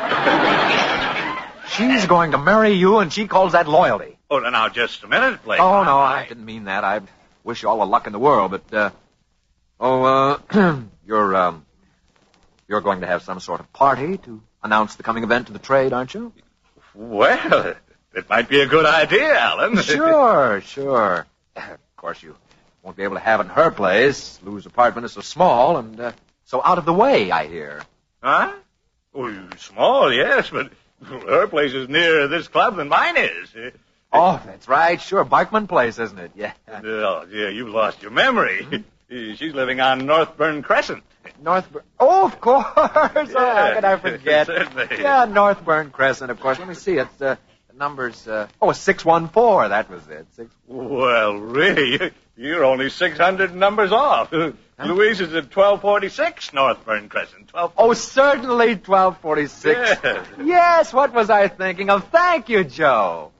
She's going to marry you, and she calls that loyalty. Oh, now, just a minute, Blake. Oh, no, I didn't mean that. I wish you all the luck in the world, but, uh... Oh, uh, you're, um, you're going to have some sort of party to announce the coming event to the trade, aren't you? Well, it might be a good idea, Alan. Sure, sure. Of course, you won't be able to have it in her place. Lou's apartment is so small and, uh, so out of the way, I hear. Huh? Oh, small, yes, but her place is nearer this club than mine is. Oh, that's right. Sure, Barkman Place, isn't it? Yeah. Oh, yeah, you've lost your memory. She's living on Northburn Crescent. Northburn? Oh, of course. Yeah. Oh, how could I forget? Certainly. Yeah, Northburn Crescent, of course. Let me see. It's, uh, the number's, uh, oh, six one four. That was it. Six... Well, really, you're only six hundred numbers off. Huh? Louise is at twelve forty-six Northburn Crescent. twelve Oh, certainly twelve forty-six. Yes. Yes, what was I thinking of? Thank you, Joe.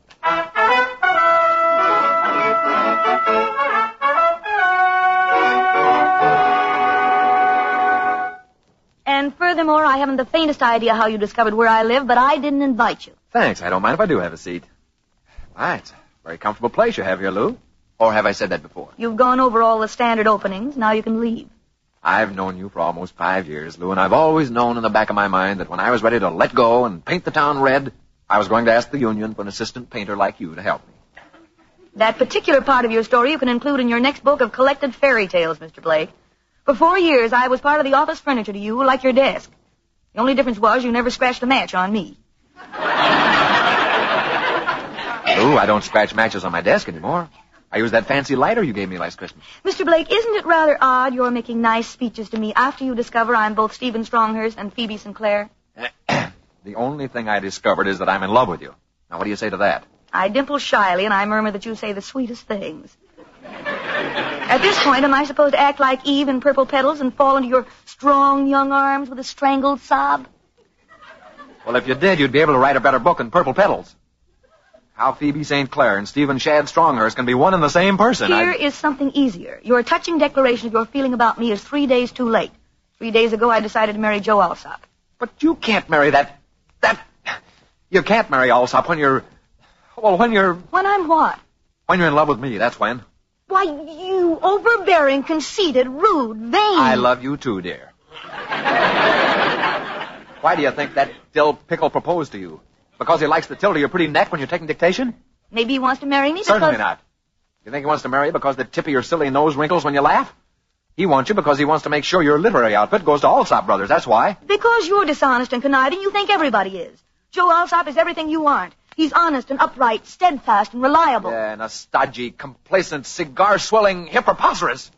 And furthermore, I haven't the faintest idea how you discovered where I live, but I didn't invite you. Thanks. I don't mind if I do have a seat. Ah, it's a very comfortable place you have here, Lou. Or have I said that before? You've gone over all the standard openings. Now you can leave. I've known you for almost five years, Lou, and I've always known in the back of my mind that when I was ready to let go and paint the town red, I was going to ask the union for an assistant painter like you to help me. That particular part of your story you can include in your next book of collected fairy tales, Mister Blake. For four years, I was part of the office furniture to you, like your desk. The only difference was you never scratched a match on me. Lou, I don't scratch matches on my desk anymore. I use that fancy lighter you gave me last Christmas. Mister Blake, isn't it rather odd you're making nice speeches to me after you discover I'm both Stephen Stronghurst and Phoebe Sinclair? The only thing I discovered is that I'm in love with you. Now, what do you say to that? I dimple shyly, and I murmur that you say the sweetest things. At this point, am I supposed to act like Eve in Purple Petals and fall into your strong young arms with a strangled sob? Well, if you did, you'd be able to write a better book than Purple Petals. How Phoebe Saint Clair and Stephen Shad Stronghurst can be one and the same person. Here I'd... is something easier. Your touching declaration of your feeling about me is three days too late. Three days ago, I decided to marry Joe Alsop. But you can't marry that... that... You can't marry Alsop when you're... Well, when you're... When I'm what? When you're in love with me, that's when. Why, you overbearing, conceited, rude, vain... I love you too, dear. Why do you think that dill pickle proposed to you? Because he likes the tilt of your pretty neck when you're taking dictation? Maybe he wants to marry me because... Certainly not. You think he wants to marry you because the tip of your silly nose wrinkles when you laugh? He wants you because he wants to make sure your literary outfit goes to Alsop Brothers, that's why. Because you're dishonest and conniving, you think everybody is. Joe Alsop is everything you aren't. He's honest and upright, steadfast and reliable. Yeah, and a stodgy, complacent, cigar-swelling hippopotamus.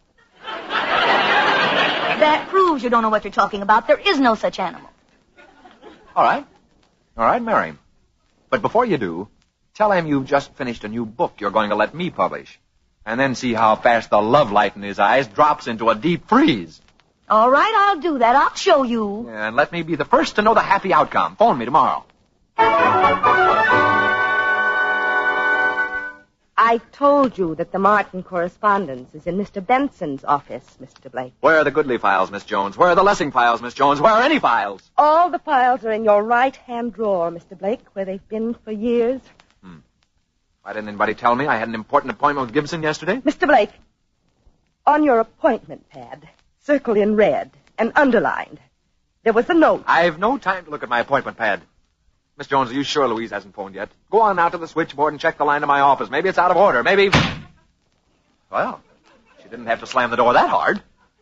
That proves you don't know what you're talking about. There is no such animal. All right. All right, marry him. But before you do, tell him you've just finished a new book you're going to let me publish. And then see how fast the love light in his eyes drops into a deep freeze. All right, I'll do that. I'll show you. Yeah, and let me be the first to know the happy outcome. Phone me tomorrow. I told you that the Martin correspondence is in Mister Benson's office, Mister Blake. Where are the Goodley files, Miss Jones? Where are the Lessing files, Miss Jones? Where are any files? All the files are in your right-hand drawer, Mister Blake, where they've been for years. Hmm. Why didn't anybody tell me I had an important appointment with Gibson yesterday? Mister Blake, on your appointment pad, circled in red and underlined, there was a note. I've no time to look at my appointment pad. Miss Jones, are you sure Louise hasn't phoned yet? Go on out to the switchboard and check the line to my office. Maybe it's out of order. Maybe... Well, she didn't have to slam the door that hard.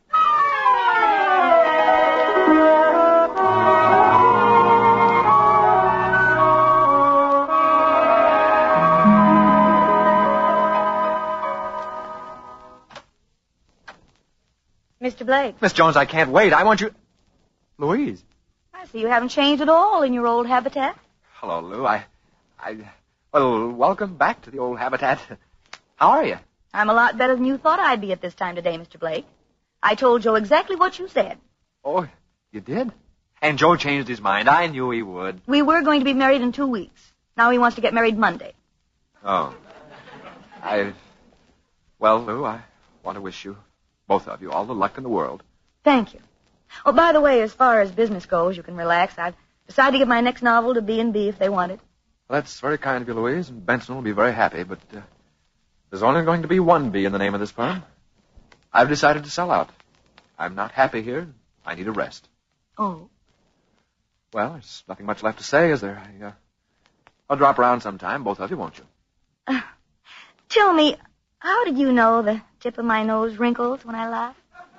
Mister Blake. Miss Jones, I can't wait. I want you... Louise. I see you haven't changed at all in your old habitat. Hello, Lou. I... I... Well, welcome back to the old habitat. How are you? I'm a lot better than you thought I'd be at this time today, Mister Blake. I told Joe exactly what you said. Oh, you did? And Joe changed his mind. I knew he would. We were going to be married in two weeks. Now he wants to get married Monday. Oh. I... Well, Lou, I want to wish you, both of you, all the luck in the world. Thank you. Oh, by the way, as far as business goes, you can relax. I've decided to give my next novel to B and B if they want it. Well, that's very kind of you, Louise, and Benson will be very happy, but uh, there's only going to be one B in the name of this firm. I've decided to sell out. I'm not happy here. I need a rest. Oh. Well, there's nothing much left to say, is there? I, uh, I'll drop around sometime, both of you, won't you? Uh, tell me, how did you know the tip of my nose wrinkles when I laugh?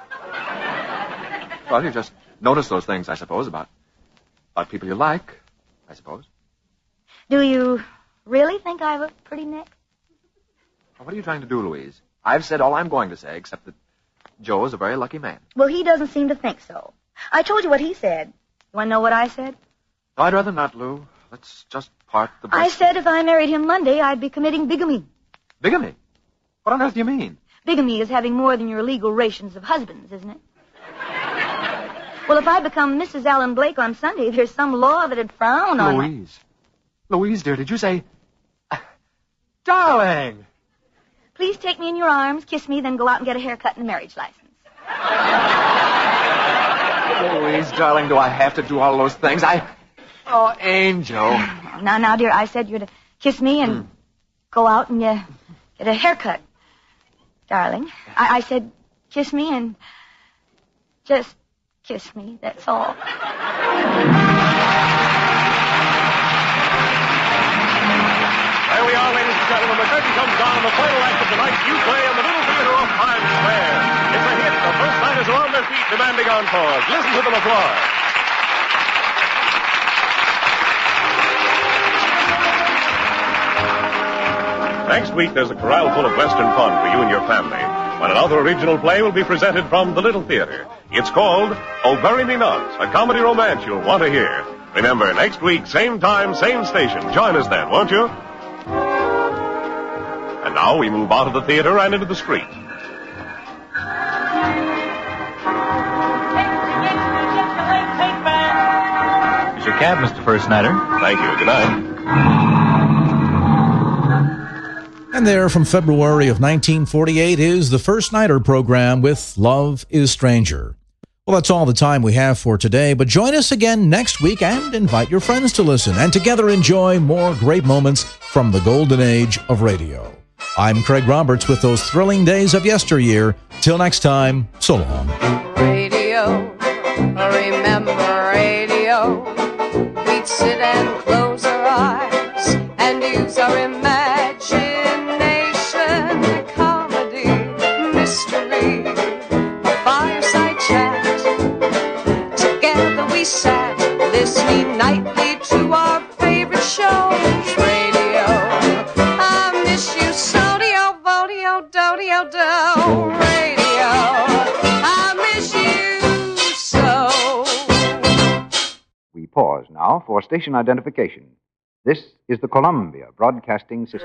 Well, you just notice those things, I suppose, about, about people you like, I suppose. Do you really think I have a pretty neck? Well, what are you trying to do, Louise? I've said all I'm going to say, except that Joe is a very lucky man. Well, he doesn't seem to think so. I told you what he said. You want to know what I said? No, I'd rather not, Lou. Let's just part the best. I said if I married him Monday, I'd be committing bigamy. Bigamy? What on earth do you mean? Bigamy is having more than your legal rations of husbands, isn't it? Well, if I become Missus Allen Blake on Sunday, there's some law that'd frown on me. Louise. Louise, dear, did you say... Darling! Please take me in your arms, kiss me, then go out and get a haircut and a marriage license. Louise, darling, do I have to do all those things? I... Oh, Angel. Now, now, dear, I said you're to kiss me and mm. go out and uh, get a haircut. Darling, I, I said kiss me and just kiss me, that's all. There we are, ladies and gentlemen. The curtain comes down on the final act of tonight's U play in the Little Theater off Times Square. It's a hit. The first nighters are on their feet demanding encores. Listen to them applaud. Next week, there's a corral full of Western fun for you and your family when another original play will be presented from the Little Theater. It's called Oh Bury Me Not, a comedy romance you'll want to hear. Remember, next week, same time, same station. Join us then, won't you? And now we move out of the theater and into the street. Here's your cab, Mister First Nighter. Thank you. Good night. And there from February of nineteen forty-eight is the First Nighter program with Love is Stranger. Well, that's all the time we have for today, but join us again next week and invite your friends to listen and together enjoy more great moments from the golden age of radio. I'm Craig Roberts with those thrilling days of yesteryear. Till next time, so long. Radio, remember radio. We we'd sit and close our eyes and use our imagination. Comedy, mystery, a fireside chat. Together we sat, listening nightly to our favorite shows. Radio, I miss you, sodio, vodio, dodio, do. Radio, I miss you so. We pause now for station identification. This is the Columbia Broadcasting System.